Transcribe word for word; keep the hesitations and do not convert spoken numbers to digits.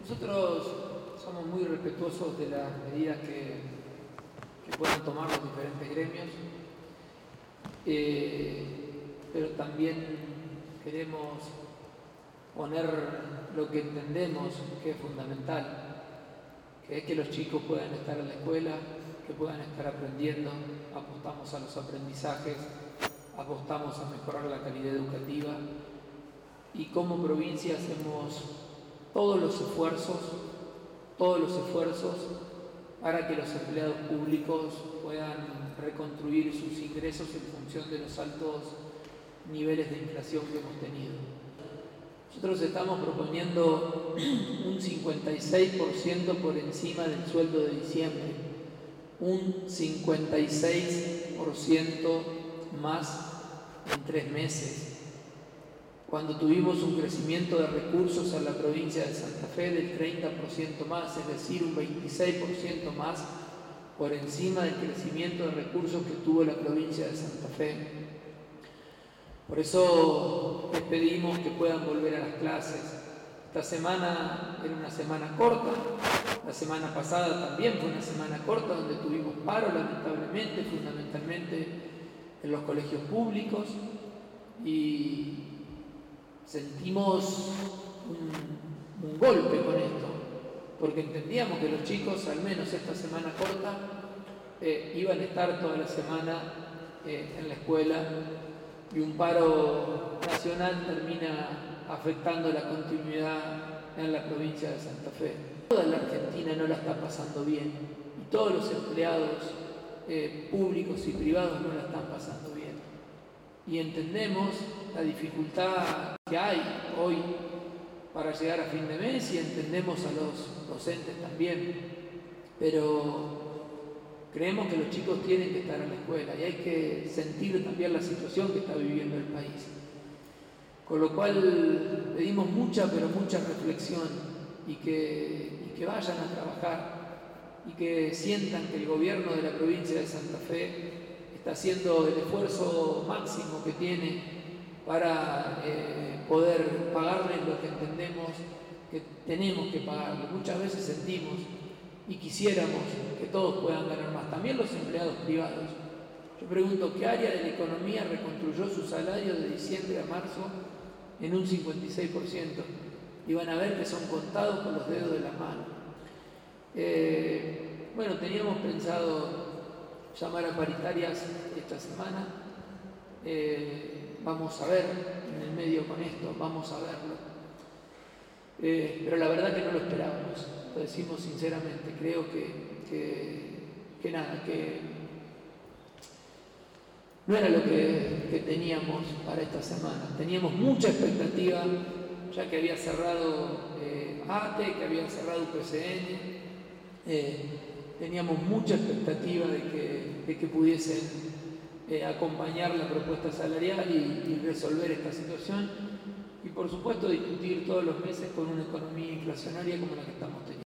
Nosotros somos muy respetuosos de las medidas que, que puedan tomar los diferentes gremios, eh, pero también queremos poner lo que entendemos que es fundamental, que es que los chicos puedan estar en la escuela, que puedan estar aprendiendo. Apostamos a los aprendizajes, apostamos a mejorar la calidad educativa y como provincia hacemos todos los esfuerzos, todos los esfuerzos para que los empleados públicos puedan reconstruir sus ingresos en función de los altos niveles de inflación que hemos tenido. Nosotros estamos proponiendo un cincuenta y seis por ciento por encima del sueldo de diciembre, un cincuenta y seis por ciento más en tres meses. Cuando tuvimos un crecimiento de recursos en la provincia de Santa Fe del treinta por ciento más, es decir, un veintiséis por ciento más por encima del crecimiento de recursos que tuvo la provincia de Santa Fe. Por eso les pedimos que puedan volver a las clases. Esta semana era una semana corta, la semana pasada también fue una semana corta donde tuvimos paro, lamentablemente, fundamentalmente en los colegios públicos, y sentimos un, un golpe con esto, porque entendíamos que los chicos, al menos esta semana corta, eh, iban a estar toda la semana eh, en la escuela, y un paro nacional termina afectando la continuidad en la provincia de Santa Fe. Toda la Argentina no la está pasando bien, y todos los empleados eh, públicos y privados no la están pasando bien. Y entendemos la dificultad que hay hoy para llegar a fin de mes, y entendemos a los docentes también, pero creemos que los chicos tienen que estar en la escuela y hay que sentir también la situación que está viviendo el país. Con lo cual pedimos mucha, pero mucha reflexión, y que, y que vayan a trabajar y que sientan que el gobierno de la provincia de Santa Fe está haciendo el esfuerzo máximo que tiene para eh, poder pagarles lo que entendemos que tenemos que pagarles. Muchas veces sentimos y quisiéramos que todos puedan ganar más, también los empleados privados. Yo pregunto, ¿qué área de la economía reconstruyó su salario de diciembre a marzo en un cincuenta y seis por ciento? Y van a ver que son contados con los dedos de la mano. Eh, bueno, teníamos pensado llamar a paritarias esta semana. Eh, vamos a ver en el medio con esto, vamos a verlo. Eh, pero la verdad que no lo esperábamos, lo decimos sinceramente. Creo que, que, que nada, que no era lo que, que teníamos para esta semana. Teníamos mucha expectativa, ya que había cerrado eh, A T E, que había cerrado U P C N. Eh, teníamos mucha expectativa de que, de que pudiesen eh, acompañar la propuesta salarial y, y resolver esta situación, y por supuesto discutir todos los meses con una economía inflacionaria como la que estamos teniendo.